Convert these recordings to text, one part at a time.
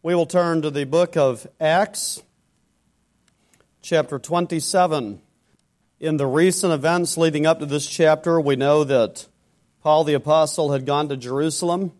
We will turn to the book of Acts, chapter 27. In the recent events leading up to this chapter, we know that Paul the Apostle had gone to Jerusalem,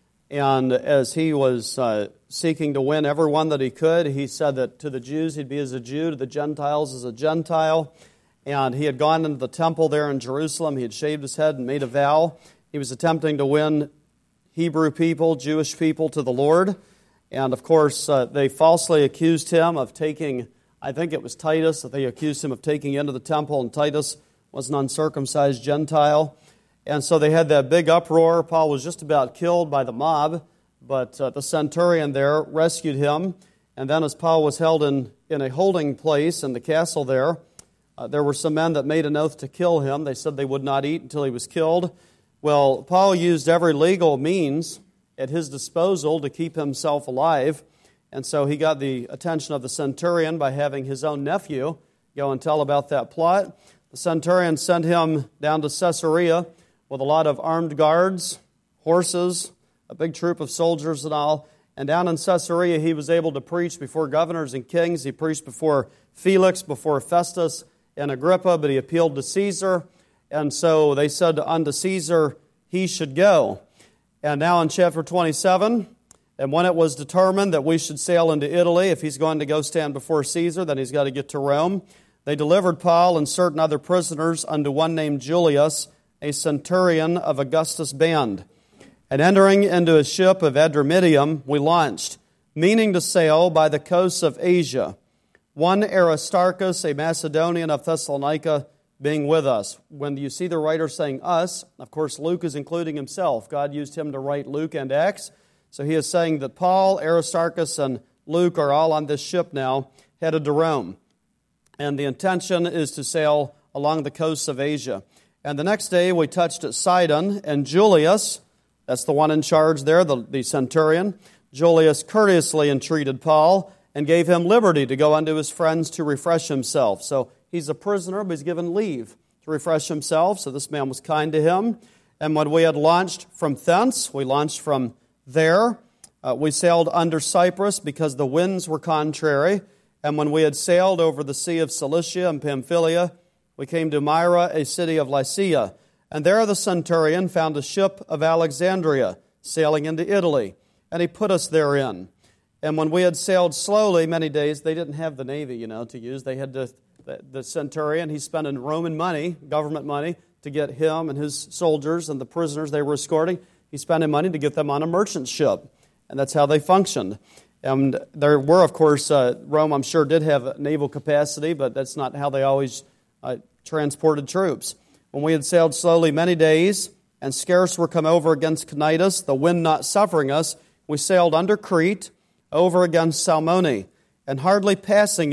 and as he was seeking to win everyone that he could, he said that to the Jews he'd be as a Jew, to the Gentiles as a Gentile, and he had gone into the temple there in Jerusalem. He had shaved his head and made a vow. He was attempting to win Hebrew people, Jewish people, to the Lord. And, of course, they falsely accused him of taking, I think it was Titus, that they accused him of taking into the temple, and Titus was an uncircumcised Gentile. And so they had that big uproar. Paul was just about killed by the mob, but the centurion there rescued him. And then as Paul was held in a holding place in the castle there were some men that made an oath to kill him. They said they would not eat until he was killed. Well, Paul used every legal means at his disposal to keep himself alive. And so he got the attention of the centurion by having his own nephew go and tell about that plot. The centurion sent him down to Caesarea with a lot of armed guards, horses, a big troop of soldiers and all. And down in Caesarea he was able to preach before governors and kings. He preached before Felix, before Festus and Agrippa, but he appealed to Caesar. And so they said unto Caesar he should go. And now in chapter 27, and when it was determined that we should sail into Italy, if he's going to go stand before Caesar, then he's got to get to Rome. They delivered Paul and certain other prisoners unto one named Julius, a centurion of Augustus' band. And entering into a ship of Adramyttium, we launched, meaning to sail by the coasts of Asia. One Aristarchus, a Macedonian of Thessalonica, being with us. When you see the writer saying us, of course Luke is including himself. God used him to write Luke and Acts. So he is saying that Paul, Aristarchus, and Luke are all on this ship now, headed to Rome. And the intention is to sail along the coasts of Asia. And the next day we touched at Sidon, and Julius, that's the one in charge there, the centurion, Julius courteously entreated Paul and gave him liberty to go unto his friends to refresh himself. So he's a prisoner, but he's given leave to refresh himself. So this man was kind to him. And when we had launched from thence, we launched from there. We sailed under Cyprus because the winds were contrary. And when we had sailed over the sea of Cilicia and Pamphylia, we came to Myra, a city of Lycia. And there the centurion found a ship of Alexandria sailing into Italy. And he put us therein. And when we had sailed slowly many days, they didn't have the navy, to use. They had the centurion, he spent in Roman money, government money, to get him and his soldiers and the prisoners they were escorting. He spent in money to get them on a merchant ship. And that's how they functioned. And there were, of course, Rome, I'm sure, did have naval capacity, but that's not how they always transported troops. When we had sailed slowly many days, and scarce were come over against Cnidus, the wind not suffering us, we sailed under Crete, over against Salmone, and hardly passing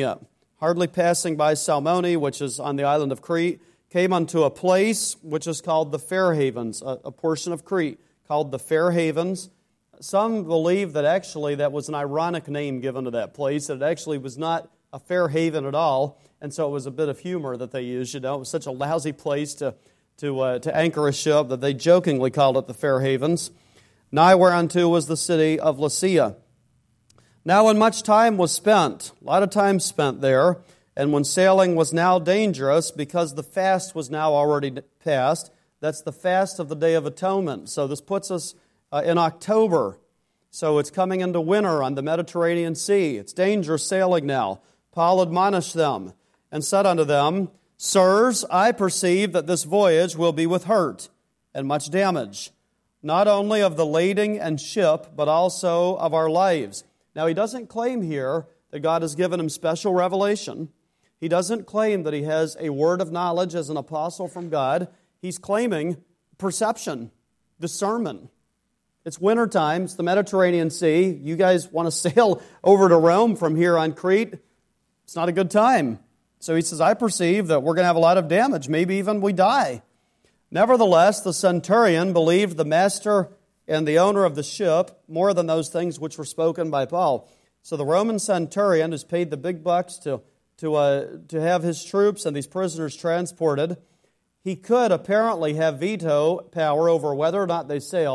by Salmone, which is on the island of Crete, came unto a place which is called the Fair Havens, a portion of Crete called the Fair Havens. Some believe that actually that was an ironic name given to that place, that it actually was not a fair haven at all, and so it was a bit of humor that they used. It was such a lousy place to anchor a ship that they jokingly called it the Fair Havens. Nigh whereunto was the city of Lycia. Now when much time was spent, a lot of time spent there, and when sailing was now dangerous, because the fast was now already past, that's the fast of the Day of Atonement. So this puts us in October. So it's coming into winter on the Mediterranean Sea. It's dangerous sailing now. Paul admonished them and said unto them, Sirs, I perceive that this voyage will be with hurt and much damage, not only of the lading and ship, but also of our lives. Now, he doesn't claim here that God has given him special revelation. He doesn't claim that he has a word of knowledge as an apostle from God. He's claiming perception, discernment. It's wintertime. It's the Mediterranean Sea. You guys want to sail over to Rome from here on Crete? It's not a good time. So he says, I perceive that we're going to have a lot of damage. Maybe even we die. Nevertheless, the centurion believed the master and the owner of the ship more than those things which were spoken by Paul. So the Roman centurion who's paid the big bucks to have his troops and these prisoners transported, he could apparently have veto power over whether or not they sail,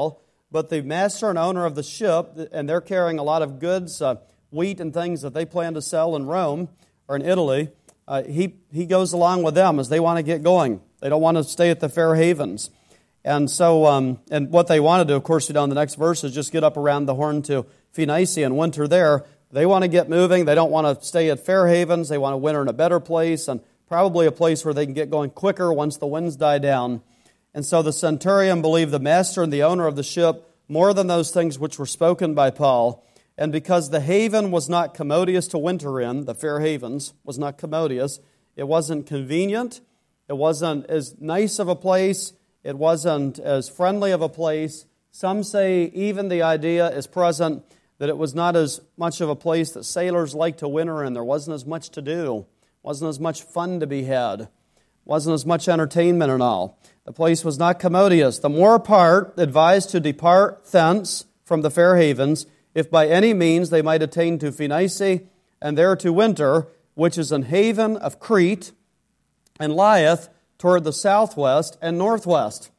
but the master and owner of the ship, and they're carrying a lot of goods, wheat and things that they plan to sell in Rome or in Italy, he goes along with them as they want to get going. They don't want to stay at the Fair Havens. And so, and what they want to do, of course, in the next verse is just get up around the Horn to Phoenicia and winter there. They want to get moving. They don't want to stay at Fair Havens. They want to winter in a better place, and probably a place where they can get going quicker once the winds die down. And so the centurion believed the master and the owner of the ship more than those things which were spoken by Paul. And because the haven was not commodious to winter in, the Fair Havens was not commodious, it wasn't convenient, it wasn't as nice of a place, it wasn't as friendly of a place. Some say even the idea is present that it was not as much of a place that sailors like to winter in. There wasn't as much to do, wasn't as much fun to be had, wasn't as much entertainment and all. The place was not commodious. The more part advised to depart thence from the Fair Havens, if by any means they might attain to Phoenicia, and there to winter, which is an haven of Crete, and lieth toward the southwest and northwest.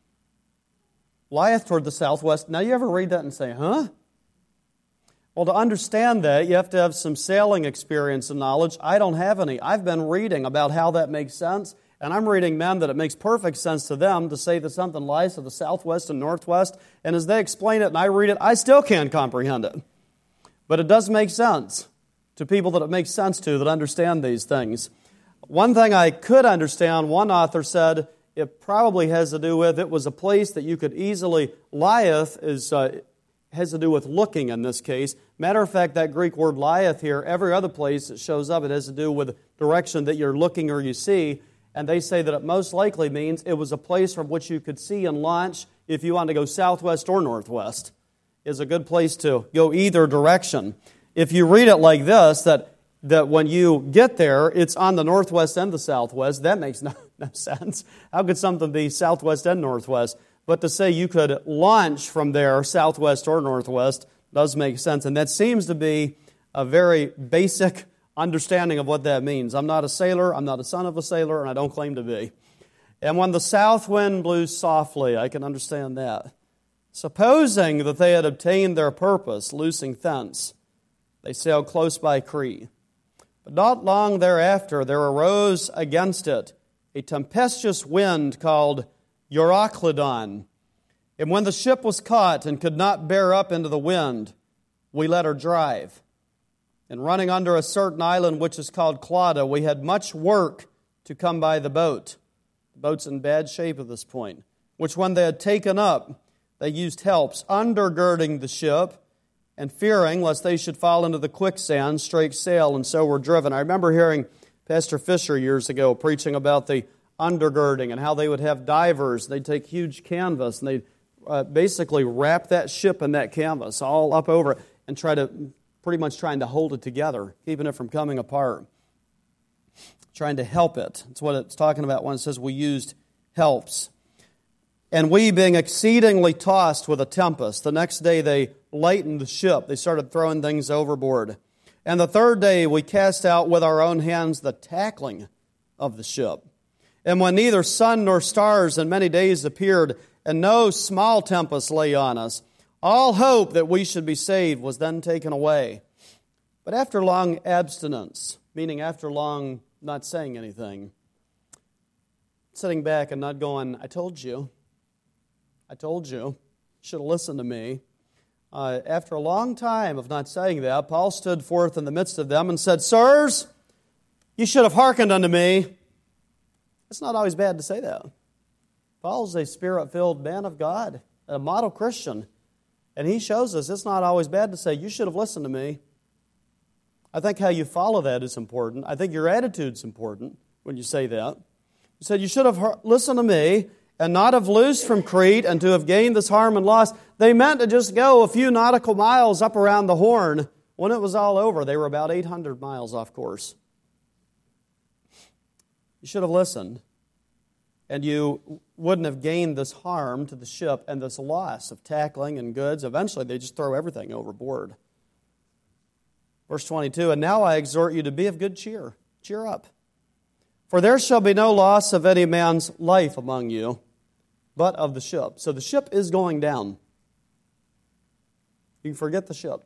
Lieth toward the southwest. Now you ever read that and say, huh? Well, to understand that, you have to have some sailing experience and knowledge. I don't have any. I've been reading about how that makes sense, and I'm reading men that it makes perfect sense to them to say that something lies to the southwest and northwest, and as they explain it and I read it, I still can't comprehend it. But it does make sense to people that it makes sense to that understand these things. One thing I could understand, one author said, it probably has to do with, it was a place that you could easily, lieth has to do with looking in this case. Matter of fact, that Greek word lieth here, every other place it shows up, it has to do with direction that you're looking or you see. And they say that it most likely means it was a place from which you could see and launch if you want to go southwest or northwest. Is a good place to go either direction. If you read it like this, that when you get there, it's on the northwest and the southwest, that makes no sense. How could something be southwest and northwest? But to say you could launch from there, southwest or northwest, does make sense. And that seems to be a very basic understanding of what that means. I'm not a sailor, I'm not a son of a sailor, and I don't claim to be. And when the south wind blew softly, I can understand that. Supposing that they had obtained their purpose, loosing thence, they sailed close by Crete. But not long thereafter there arose against it a tempestuous wind called Euroclydon. And when the ship was caught and could not bear up into the wind, we let her drive. And running under a certain island which is called Clauda, we had much work to come by the boat. The boat's in bad shape at this point, which when they had taken up, they used helps, undergirding the ship, and fearing lest they should fall into the quicksand, strake sail, and so were driven. I remember hearing Pastor Fisher years ago preaching about the undergirding and how they would have divers. They'd take huge canvas and they'd basically wrap that ship in that canvas all up over it and pretty much trying to hold it together, keeping it from coming apart, trying to help it. That's what it's talking about when it says we used helps. And we, being exceedingly tossed with a tempest, the next day they lightened the ship. They started throwing things overboard. And the third day we cast out with our own hands the tackling of the ship. And when neither sun nor stars in many days appeared, and no small tempest lay on us, all hope that we should be saved was then taken away. But after long abstinence, meaning after long not saying anything, sitting back and not going, I told you, should have listened to me. After a long time of not saying that, Paul stood forth in the midst of them and said, Sirs, you should have hearkened unto me. It's not always bad to say that. Paul's a Spirit-filled man of God, a model Christian. And he shows us it's not always bad to say, you should have listened to me. I think how you follow that is important. I think your attitude's important when you say that. He said, you should have listened to me and not have loosed from Crete and to have gained this harm and loss. They meant to just go a few nautical miles up around the Horn. When it was all over, they were about 800 miles off course. You should have listened, and you wouldn't have gained this harm to the ship and this loss of tackling and goods. Eventually, they just throw everything overboard. Verse 22, and now I exhort you to be of good cheer. Cheer up. For there shall be no loss of any man's life among you, but of the ship. So the ship is going down. You can forget the ship.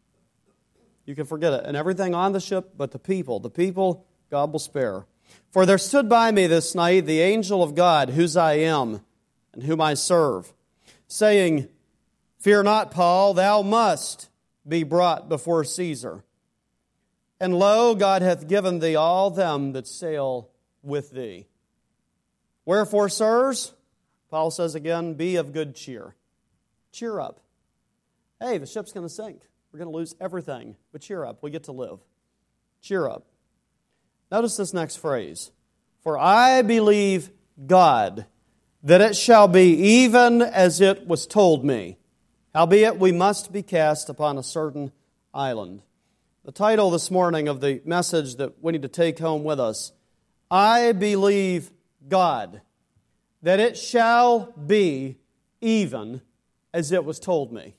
You can forget it. And everything on the ship but the people God will spare. For there stood by me this night the angel of God, whose I am, and whom I serve, saying, Fear not, Paul, thou must be brought before Caesar. And lo, God hath given thee all them that sail with thee. Wherefore, sirs, Paul says again, be of good cheer. Cheer up. Hey, the ship's going to sink. We're going to lose everything. But cheer up. We get to live. Cheer up. Notice this next phrase. For I believe God, that it shall be even as it was told me. Howbeit we must be cast upon a certain island. The title this morning of the message that we need to take home with us, I believe God, that it shall be even as it was told me.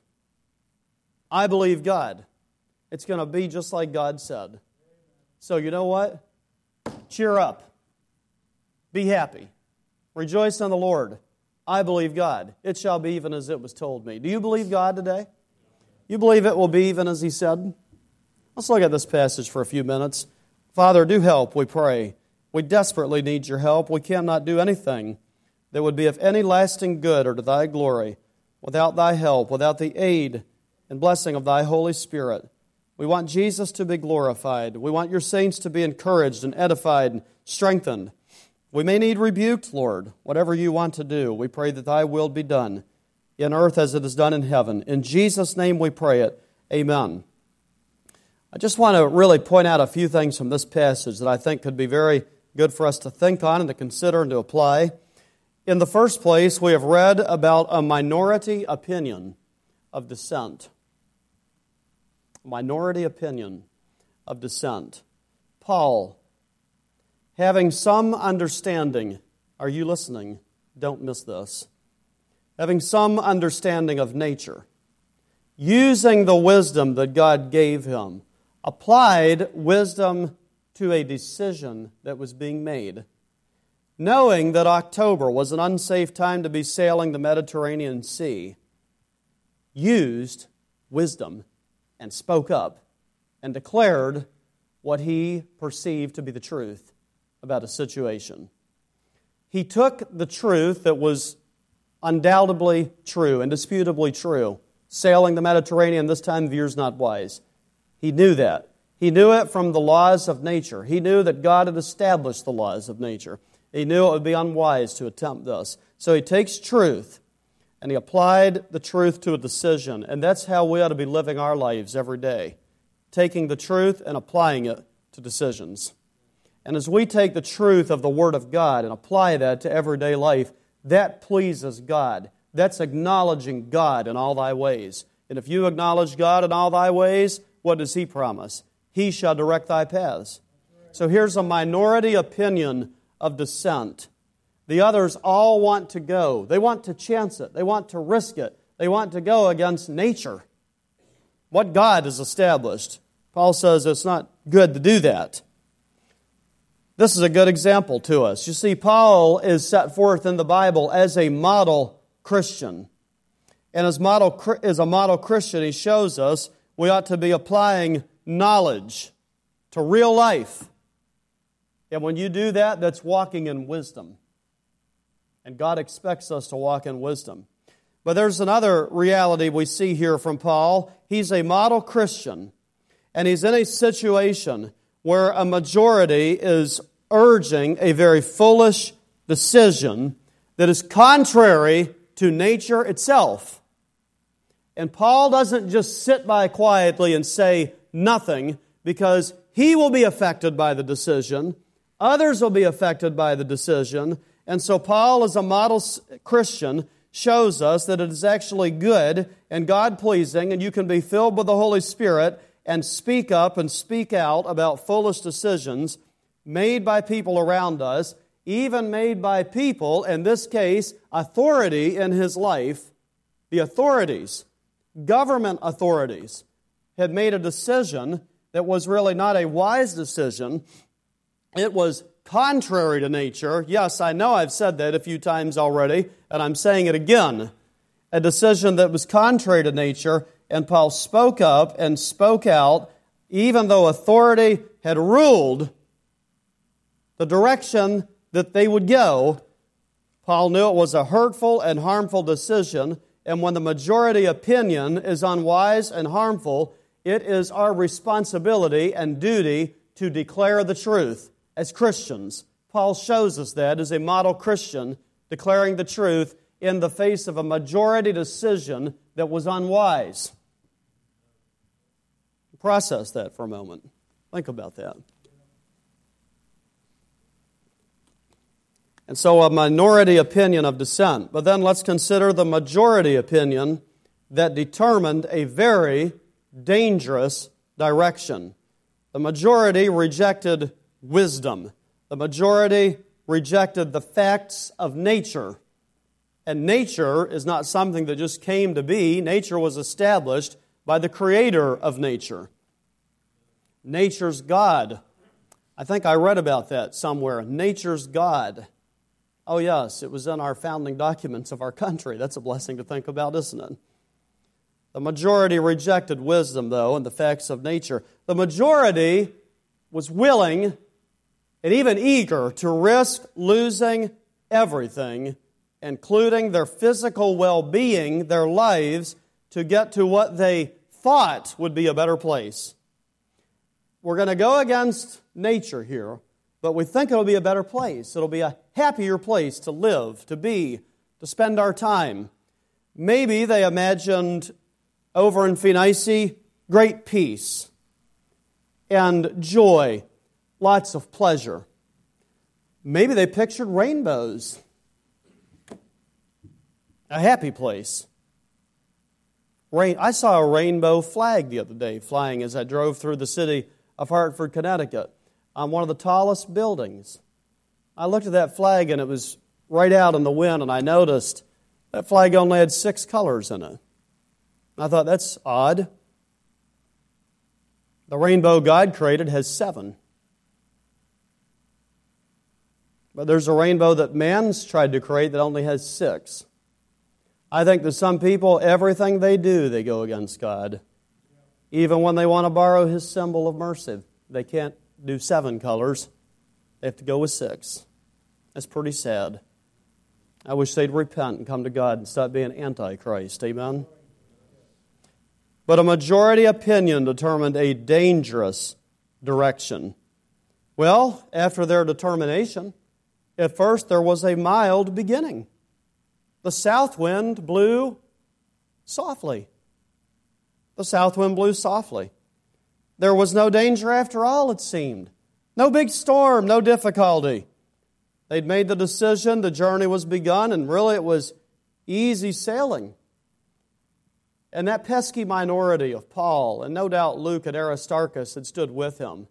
I believe God. It's going to be just like God said. So you know what? Cheer up. Be happy. Rejoice in the Lord. I believe God. It shall be even as it was told me. Do you believe God today? You believe it will be even as He said? Let's look at this passage for a few minutes. Father, do help, we pray. We desperately need your help. We cannot do anything that would be of any lasting good or to thy glory without thy help, without the aid and blessing of thy Holy Spirit. We want Jesus to be glorified. We want your saints to be encouraged and edified and strengthened. We may need rebuked, Lord. Whatever you want to do, we pray that thy will be done in earth as it is done in heaven. In Jesus' name we pray it. Amen. I just want to really point out a few things from this passage that I think could be very good for us to think on and to consider and to apply. In the first place, we have read about a minority opinion of dissent. Minority opinion of dissent. Paul, having some understanding, are you listening? Don't miss this. Having some understanding of nature, using the wisdom that God gave him, applied wisdom to a decision that was being made. Knowing that October was an unsafe time to be sailing the Mediterranean Sea, used wisdom and spoke up and declared what he perceived to be the truth about a situation. He took the truth that was undoubtedly true, indisputably true. Sailing the Mediterranean this time of year is not wise. He knew that. He knew it from the laws of nature. He knew that God had established the laws of nature. He knew it would be unwise to attempt this. So he takes truth and he applied the truth to a decision. And that's how we ought to be living our lives every day. Taking the truth and applying it to decisions. And as we take the truth of the Word of God and apply that to everyday life, that pleases God. That's acknowledging God in all thy ways. And if you acknowledge God in all thy ways, what does He promise? He shall direct thy paths. So here's a minority opinion of dissent. The others all want to go. They want to chance it. They want to risk it. They want to go against nature. What God has established. Paul says it's not good to do that. This is a good example to us. You see, Paul is set forth in the Bible as a model Christian. And as a model Christian, he shows us we ought to be applying knowledge to real life. And when you do that, that's walking in wisdom. And God expects us to walk in wisdom. But there's another reality we see here from Paul. He's a model Christian. And he's in a situation where a majority is urging a very foolish decision that is contrary to nature itself. And Paul doesn't just sit by quietly and say nothing, because he will be affected by the decision. Others will be affected by the decision. And so Paul, as a model Christian, shows us that it is actually good and God-pleasing, and you can be filled with the Holy Spirit and speak up and speak out about foolish decisions made by people around us, even made by people, in this case, authority in his life. The authorities, government authorities, had made a decision that was really not a wise decision. It was contrary to nature. Yes, I know I've said that a few times already, and I'm saying it again. A decision that was contrary to nature, And Paul spoke up and spoke out, even though authority had ruled the direction that they would go. Paul knew it was a hurtful and harmful decision, and when the majority opinion is unwise and harmful, it is our responsibility and duty to declare the truth as Christians. Paul shows us that as a model Christian, declaring the truth in the face of a majority decision that was unwise. Process that for a moment. Think about that. And so a minority opinion of dissent. But then let's consider the majority opinion that determined a very dangerous direction. The majority rejected wisdom. The majority rejected the facts of nature. And nature is not something that just came to be. Nature was established by the creator of nature. Nature's God. I think I read about that somewhere. Nature's God. Oh yes, it was in our founding documents of our country. That's a blessing to think about, isn't it? The majority rejected wisdom, though, and the facts of nature. The majority was willing and even eager to risk losing everything, including their physical well-being, their lives, to get to what they thought would be a better place. We're going to go against nature here, but we think it'll be a better place. It'll be a happier place to live, to be, to spend our time. Maybe they imagined over in Phoenicia great peace and joy, lots of pleasure. Maybe they pictured rainbows, a happy place. I saw a rainbow flag the other day flying as I drove through the city of Hartford, Connecticut, on one of the tallest buildings. I looked at that flag and it was right out in the wind, and I noticed that flag only had 6 colors in it. I thought, that's odd. The rainbow God created has 7. But there's a rainbow that man's tried to create that only has 6. I think that some people, everything they do, they go against God. Even when they want to borrow His symbol of mercy, they can't do 7 colors. They have to go with 6. That's pretty sad. I wish they'd repent and come to God and stop being antichrist. Amen? But a majority opinion determined a dangerous direction. Well, after their determination, at first there was a mild beginning. The south wind blew softly. The south wind blew softly. There was no danger after all, it seemed. No big storm, no difficulty. They'd made the decision, the journey was begun, and really it was easy sailing. And that pesky minority of Paul, and no doubt Luke and Aristarchus had stood with him.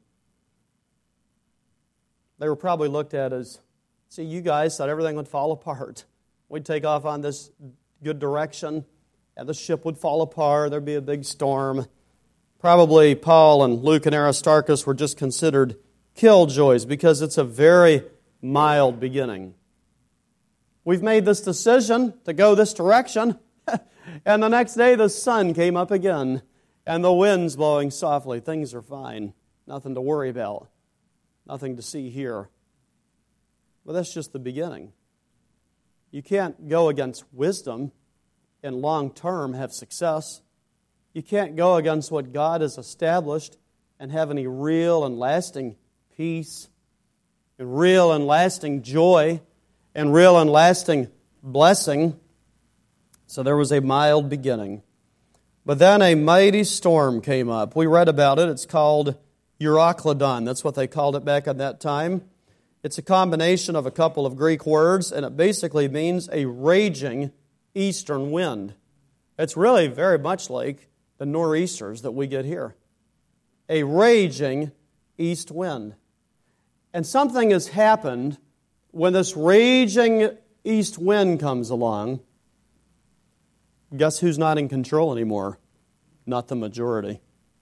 They were probably looked at as, see, you guys thought everything would fall apart. We'd take off on this good direction, and the ship would fall apart, there'd be a big storm. Probably Paul and Luke and Aristarchus were just considered killjoys because it's a very mild beginning. We've made this decision to go this direction, and the next day the sun came up again, and the wind's blowing softly. Things are fine. Nothing to worry about. Nothing to see here. But that's just the beginning. You can't go against wisdom and long term have success. You can't go against what God has established and have any real and lasting peace and real and lasting joy and real and lasting blessing. So there was a mild beginning. But then a mighty storm came up. We read about it. It's called Euroclydon. That's what they called it back at that time. It's a combination of a couple of Greek words, and it basically means a raging eastern wind. It's really very much like the nor'easters that we get here. A raging east wind. And something has happened when this raging east wind comes along. Guess who's not in control anymore? Not the majority.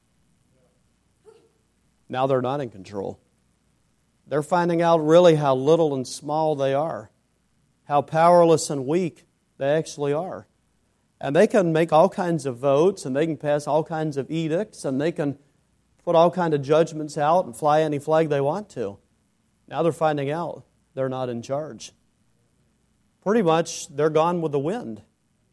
Now they're not in control. They're finding out really how little and small they are, how powerless and weak they actually are. And they can make all kinds of votes, and they can pass all kinds of edicts, and they can put all kinds of judgments out and fly any flag they want to. Now they're finding out they're not in charge. Pretty much, they're gone with the wind.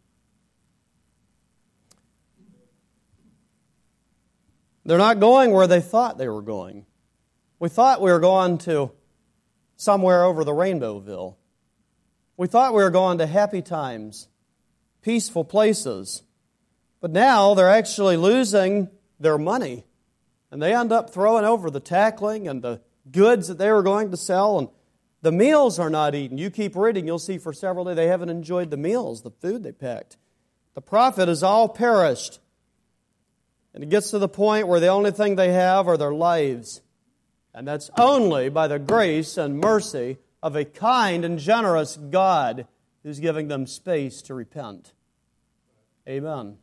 They're not going where they thought they were going. We thought we were going to somewhere over the Rainbowville. We thought we were going to happy times, peaceful places. But now they're actually losing their money. And they end up throwing over the tackling and the goods that they were going to sell. And the meals are not eaten. You keep reading, you'll see for several days they haven't enjoyed the meals, the food they packed. The profit is all perished. And it gets to the point where the only thing they have are their lives. And that's only by the grace and mercy of a kind and generous God who's giving them space to repent. Amen.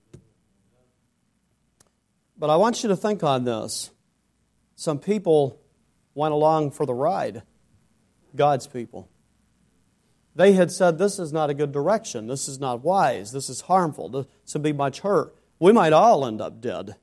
But I want you to think on this. Some people went along for the ride. God's people. They had said, this is not a good direction. This is not wise. This is harmful. This will be much hurt. We might all end up dead.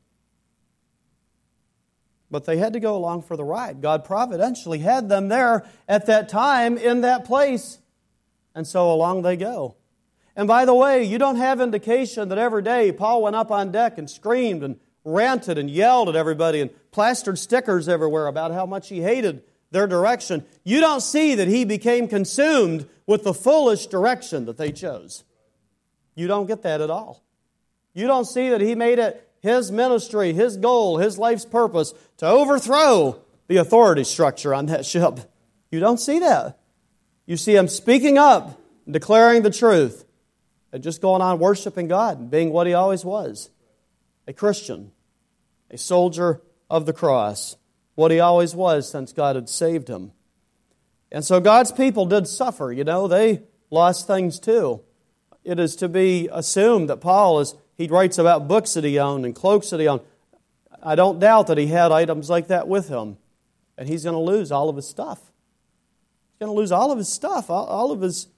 But they had to go along for the ride. God providentially had them there at that time in that place. And so along they go. And by the way, you don't have indication that every day Paul went up on deck and screamed and ranted and yelled at everybody and plastered stickers everywhere about how much he hated their direction. You don't see that he became consumed with the foolish direction that they chose. You don't get that at all. You don't see that he made it his ministry, his goal, his life's purpose to overthrow the authority structure on that ship. You don't see that. You see him speaking up, declaring the truth, and just going on worshiping God and being what he always was, a Christian, a soldier of the cross, what he always was since God had saved him. And so God's people did suffer. You know, they lost things too. It is to be assumed that Paul he writes about books that he owned and cloaks that he owned. I don't doubt that he had items like that with him. And he's going to lose all of his stuff. He's going to lose all of his stuff, all of his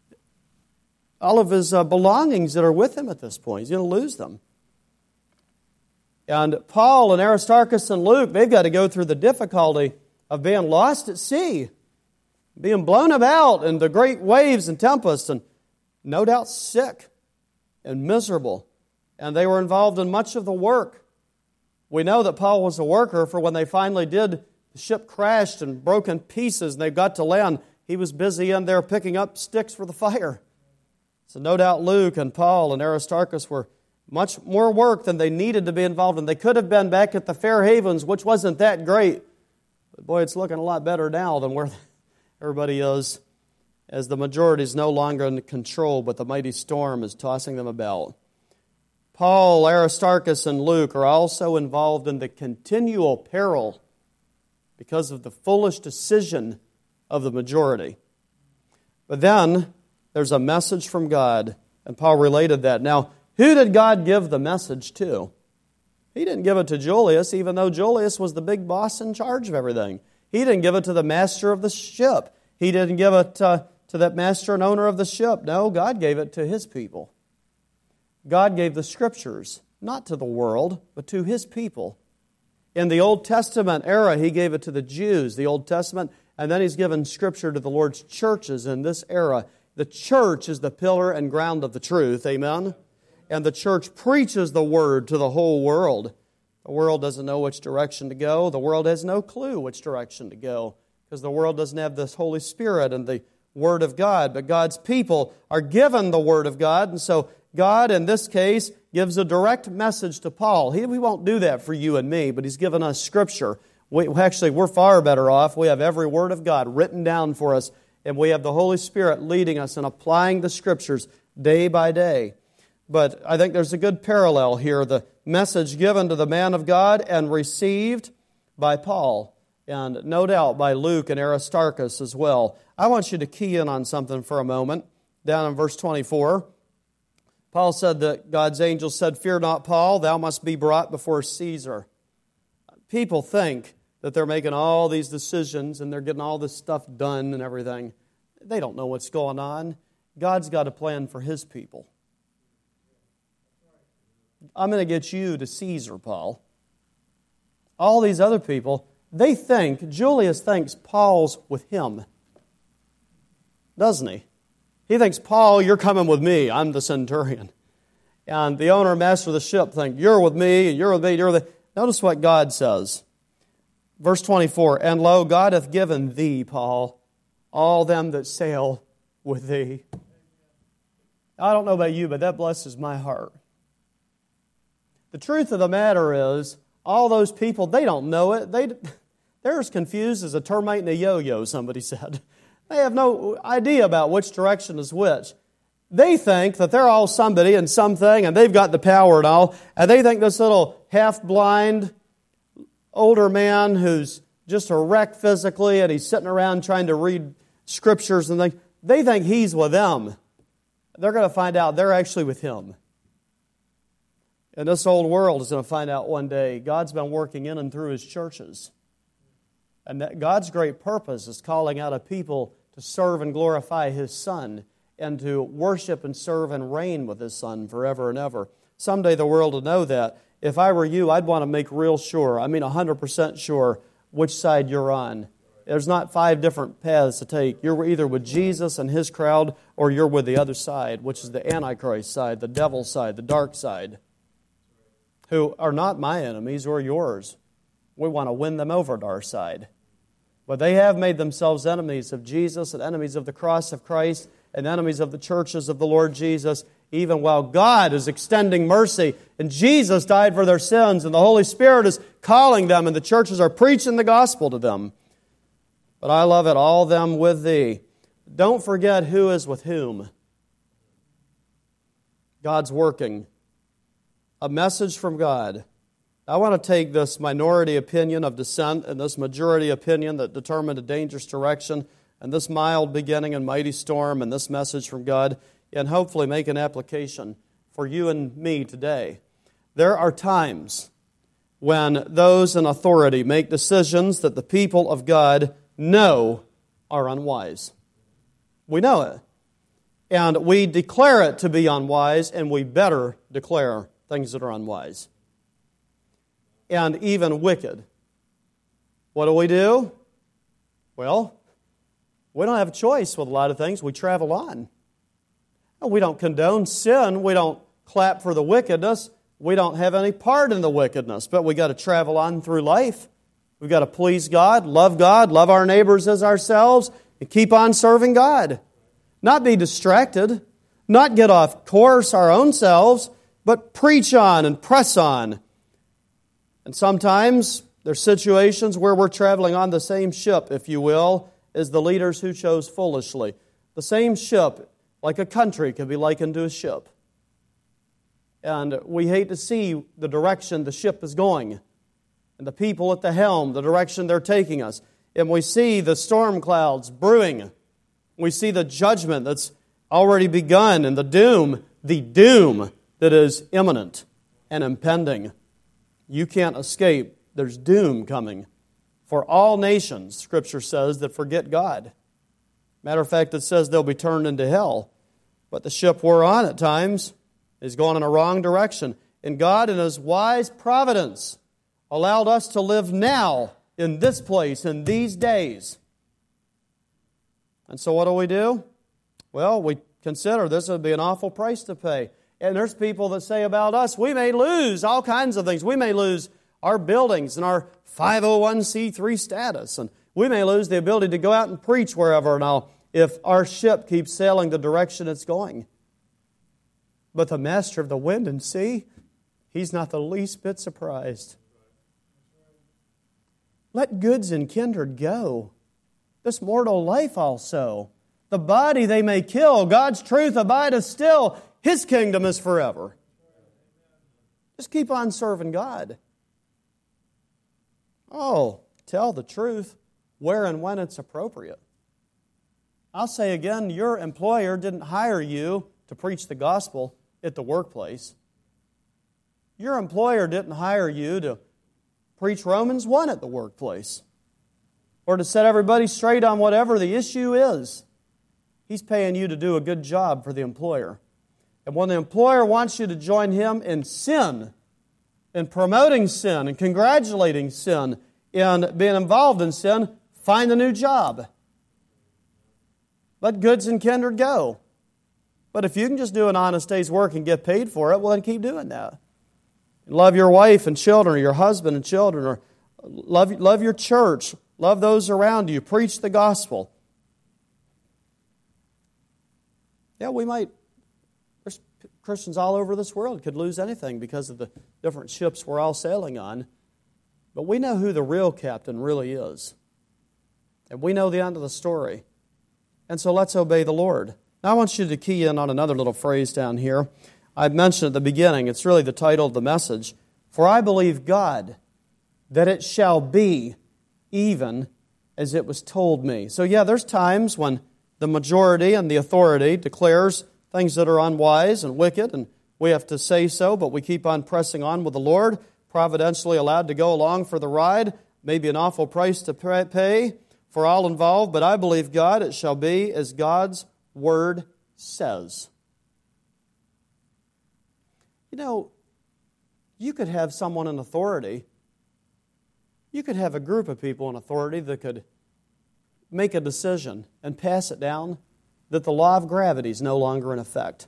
belongings that are with him at this point. He's going to lose them. And Paul and Aristarchus and Luke, they've got to go through the difficulty of being lost at sea, being blown about in the great waves and tempests, and no doubt sick and miserable. And they were involved in much of the work. We know that Paul was a worker, for when they finally did, the ship crashed and broke in pieces and they got to land, he was busy in there picking up sticks for the fire. So no doubt Luke and Paul and Aristarchus were much more work than they needed to be involved in. They could have been back at the Fair Havens, which wasn't that great. But boy, it's looking a lot better now than where everybody is, as the majority is no longer in control, but the mighty storm is tossing them about. Paul, Aristarchus, and Luke are also involved in the continual peril because of the foolish decision of the majority. But then there's a message from God, and Paul related that. Now, who did God give the message to? He didn't give it to Julius, even though Julius was the big boss in charge of everything. He didn't give it to the master of the ship. He didn't give it to that master and owner of the ship. No, God gave it to His people. God gave the Scriptures, not to the world, but to His people. In the Old Testament era, He gave it to the Jews, the Old Testament, and then He's given Scripture to the Lord's churches in this era. The church is the pillar and ground of the truth, amen? And the church preaches the Word to the whole world. The world doesn't know which direction to go. The world has no clue which direction to go, because the world doesn't have this Holy Spirit and the Word of God. But God's people are given the Word of God, and so God, in this case, gives a direct message to Paul. He won't do that for you and me, but He's given us Scripture. We're far better off. We have every Word of God written down for us, and we have the Holy Spirit leading us and applying the Scriptures day by day. But I think there's a good parallel here. The message given to the man of God and received by Paul, and no doubt by Luke and Aristarchus as well. I want you to key in on something for a moment. Down in verse 24, Paul said that God's angel said, "Fear not, Paul, thou must be brought before Caesar." People think that they're making all these decisions and they're getting all this stuff done and everything. They don't know what's going on. God's got a plan for His people. I'm going to get you to Caesar, Paul. All these other people, Julius thinks Paul's with him. Doesn't he? He thinks, Paul, you're coming with me. I'm the centurion. And the owner and master of the ship think, you're with me, and you're with me, you're with me. Notice what God says. Verse 24, and lo, God hath given thee, Paul, all them that sail with thee. I don't know about you, but that blesses my heart. The truth of the matter is, all those people, they don't know it. They're as confused as a termite and a yo-yo, somebody said. They have no idea about which direction is which. They think that they're all somebody and something, and they've got the power and all, and they think this little half-blind older man who's just a wreck physically, and he's sitting around trying to read scriptures and things, they think he's with them. They're going to find out they're actually with him. And this old world is going to find out one day God's been working in and through His churches. And that God's great purpose is calling out a people to serve and glorify His Son and to worship and serve and reign with His Son forever and ever. Someday the world will know that. If I were you, I'd want to make real sure, 100% sure, which side you're on. There's not 5 different paths to take. You're either with Jesus and His crowd, or you're with the other side, which is the Antichrist side, the devil side, the dark side, who are not my enemies or yours. We want to win them over to our side. But they have made themselves enemies of Jesus and enemies of the cross of Christ and enemies of the churches of the Lord Jesus, even while God is extending mercy and Jesus died for their sins and the Holy Spirit is calling them and the churches are preaching the gospel to them. But I love it, all them with thee. Don't forget who is with whom. God's working. A message from God. I want to take this minority opinion of dissent and this majority opinion that determined a dangerous direction and this mild beginning and mighty storm and this message from God and hopefully make an application for you and me today. There are times when those in authority make decisions that the people of God know are unwise. We know it. And we declare it to be unwise, and we better declare things that are unwise and even wicked. What do? Well, we don't have a choice with a lot of things. We travel on. We don't condone sin. We don't clap for the wickedness. We don't have any part in the wickedness, but we got to travel on through life. We've got to please God, love our neighbors as ourselves, and keep on serving God. Not be distracted, not get off course our own selves, but preach on and press on. And sometimes there's situations where we're traveling on the same ship, if you will, as the leaders who chose foolishly. The same ship, like a country, can be likened to a ship. And we hate to see the direction the ship is going, and the people at the helm, the direction they're taking us. And we see the storm clouds brewing. We see the judgment that's already begun and the doom that is imminent and impending. You can't escape. There's doom coming for all nations, Scripture says, that forget God. Matter of fact, it says they'll be turned into hell. But the ship we're on at times is going in a wrong direction. And God, in His wise providence, allowed us to live now in this place, in these days. And so what do? Well, we consider this would be an awful price to pay. And there's people that say about us, we may lose all kinds of things. We may lose our buildings and our 501c3 status. And we may lose the ability to go out and preach wherever and all if our ship keeps sailing the direction it's going. But the master of the wind and sea, He's not the least bit surprised. Let goods and kindred go. This mortal life also. The body they may kill. God's truth abideth still. His kingdom is forever. Just keep on serving God. Oh, tell the truth where and when it's appropriate. I'll say again, your employer didn't hire you to preach the gospel at the workplace. Your employer didn't hire you to preach Romans 1 at the workplace or to set everybody straight on whatever the issue is. He's paying you to do a good job for the employer. And when the employer wants you to join him in sin, in promoting sin, in congratulating sin, in being involved in sin, find a new job. Let goods and kindred go. But if you can just do an honest day's work and get paid for it, well, then keep doing that. Love your wife and children, or your husband and children, or love your church. Love those around you. Preach the gospel. Yeah, there's Christians all over this world could lose anything because of the different ships we're all sailing on. But we know who the real captain really is. And we know the end of the story. And so let's obey the Lord. Now I want you to key in on another little phrase down here. I mentioned at the beginning, it's really the title of the message. For I believe God, that it shall be even as it was told me. So yeah, there's times when the majority and the authority declares things that are unwise and wicked, and we have to say so, but we keep on pressing on with the Lord, providentially allowed to go along for the ride, maybe an awful price to pay for all involved, but I believe God, it shall be as God's Word says. You know, you could have someone in authority, you could have a group of people in authority that could make a decision and pass it down that the law of gravity is no longer in effect.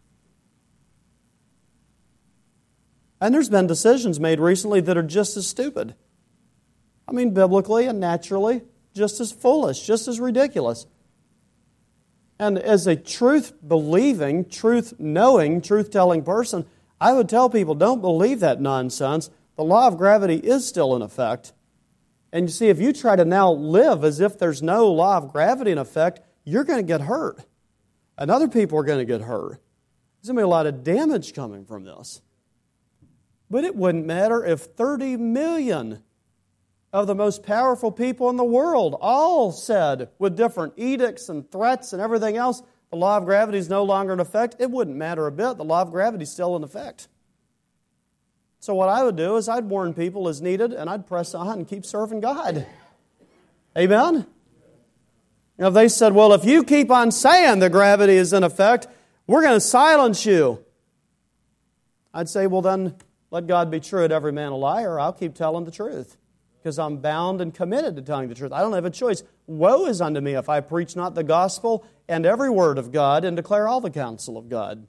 And there's been decisions made recently that are just as stupid. I mean, biblically and naturally, just as foolish, just as ridiculous. And as a truth-believing, truth-knowing, truth-telling person, I would tell people, don't believe that nonsense. The law of gravity is still in effect. And you see, if you try to now live as if there's no law of gravity in effect, you're going to get hurt. And other people are going to get hurt. There's going to be a lot of damage coming from this. But it wouldn't matter if 30 million of the most powerful people in the world all said, with different edicts and threats and everything else, the law of gravity is no longer in effect. It wouldn't matter a bit. The law of gravity is still in effect. So what I would do is I'd warn people as needed, and I'd press on and keep serving God. Amen? Now, if they said, well, if you keep on saying the gravity is in effect, we're going to silence you. I'd say, well, then let God be true and every man a liar. I'll keep telling the truth because I'm bound and committed to telling the truth. I don't have a choice. Woe is unto me if I preach not the gospel and every word of God and declare all the counsel of God.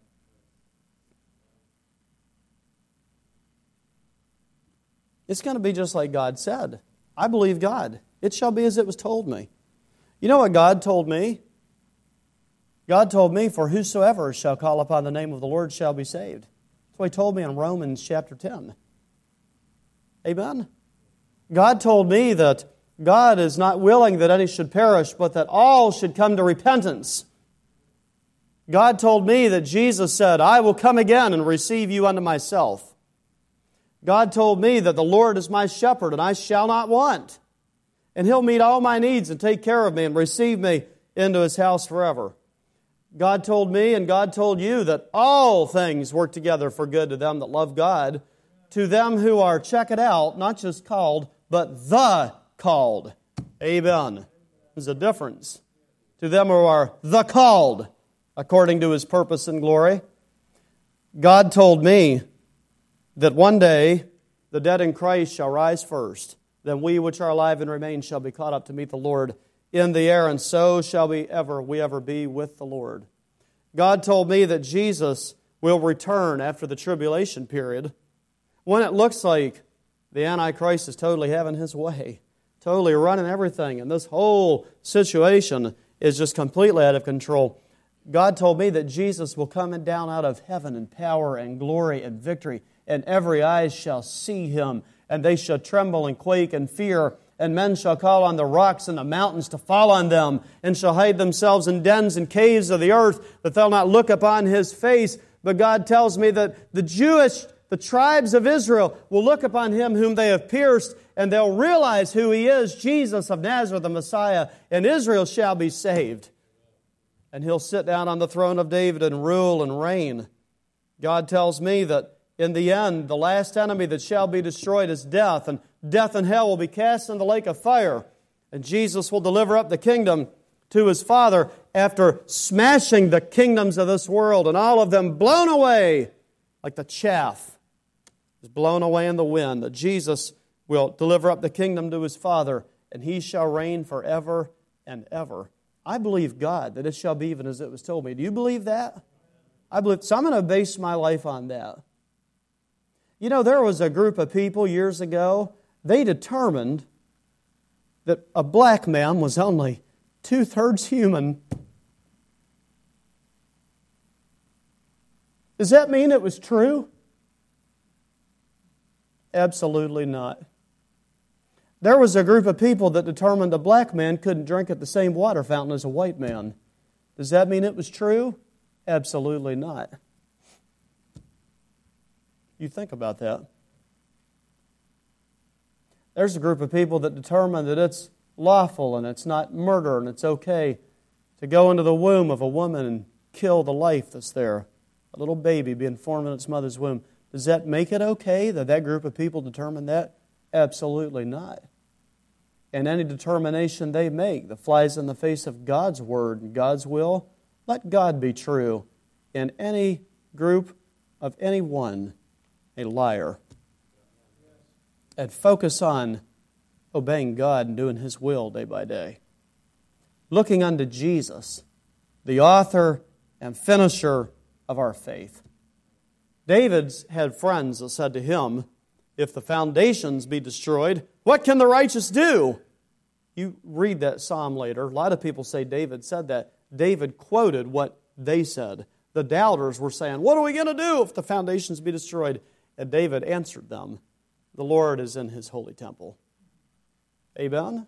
It's going to be just like God said. I believe God. It shall be as it was told me. You know what God told me? God told me, for whosoever shall call upon the name of the Lord shall be saved. That's what He told me in Romans chapter 10. Amen? God told me that God is not willing that any should perish, but that all should come to repentance. God told me that Jesus said, I will come again and receive you unto myself. God told me that the Lord is my shepherd and I shall not want. And He'll meet all my needs and take care of me and receive me into His house forever. God told me and God told you that all things work together for good to them that love God, to them who are, check it out, not just called, but the called. Amen. There's a difference. To them who are the called, according to His purpose and glory. God told me that one day the dead in Christ shall rise first. Then we which are alive and remain shall be caught up to meet the Lord in the air, and so shall we ever be with the Lord. God told me that Jesus will return after the tribulation period, when it looks like the Antichrist is totally having his way, totally running everything, and this whole situation is just completely out of control. God told me that Jesus will come down out of heaven in power and glory and victory, and every eye shall see Him, and they shall tremble and quake and fear, and men shall call on the rocks and the mountains to fall on them, and shall hide themselves in dens and caves of the earth, that they'll not look upon His face. But God tells me that the tribes of Israel will look upon Him whom they have pierced, and they'll realize who He is, Jesus of Nazareth, the Messiah, and Israel shall be saved. And He'll sit down on the throne of David and rule and reign. God tells me that in the end, the last enemy that shall be destroyed is death, and death and hell will be cast in the lake of fire. And Jesus will deliver up the kingdom to His Father after smashing the kingdoms of this world and all of them blown away like the chaff is blown away in the wind, that Jesus will deliver up the kingdom to His Father and He shall reign forever and ever. I believe God that it shall be even as it was told me. Do you believe that? I believe. So I'm going to base my life on that. You know, there was a group of people years ago, they determined that a black man was only 2/3 human. Does that mean it was true? Absolutely not. There was a group of people that determined a black man couldn't drink at the same water fountain as a white man. Does that mean it was true? Absolutely not. You think about that. There's a group of people that determine that it's lawful and it's not murder and it's okay to go into the womb of a woman and kill the life that's there, a little baby being formed in its mother's womb. Does that make it okay that that group of people determine that? Absolutely not. And any determination they make that flies in the face of God's Word and God's will, let God be true. In any group of anyone, a liar. And focus on obeying God and doing His will day by day. Looking unto Jesus, the author and finisher of our faith. David's had friends that said to him, if the foundations be destroyed, what can the righteous do? You read that psalm later. A lot of people say David said that. David quoted what they said. The doubters were saying, what are we going to do if the foundations be destroyed? And David answered them, the Lord is in His holy temple. Amen?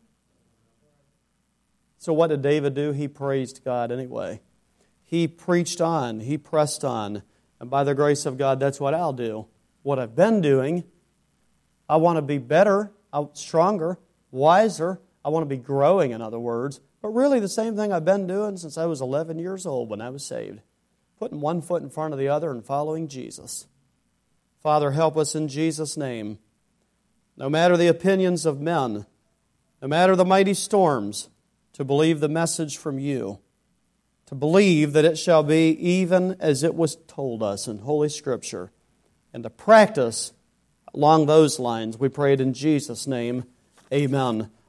So what did David do? He praised God anyway. He preached on. He pressed on. And by the grace of God, that's what I'll do. What I've been doing, I want to be better, stronger, wiser. I want to be growing, in other words. But really the same thing I've been doing since I was 11 years old when I was saved. Putting one foot in front of the other and following Jesus. Father, help us in Jesus' name. No matter the opinions of men, no matter the mighty storms, to believe the message from You. To believe that it shall be even as it was told us in Holy Scripture. And to practice along those lines, we pray it in Jesus' name. Amen.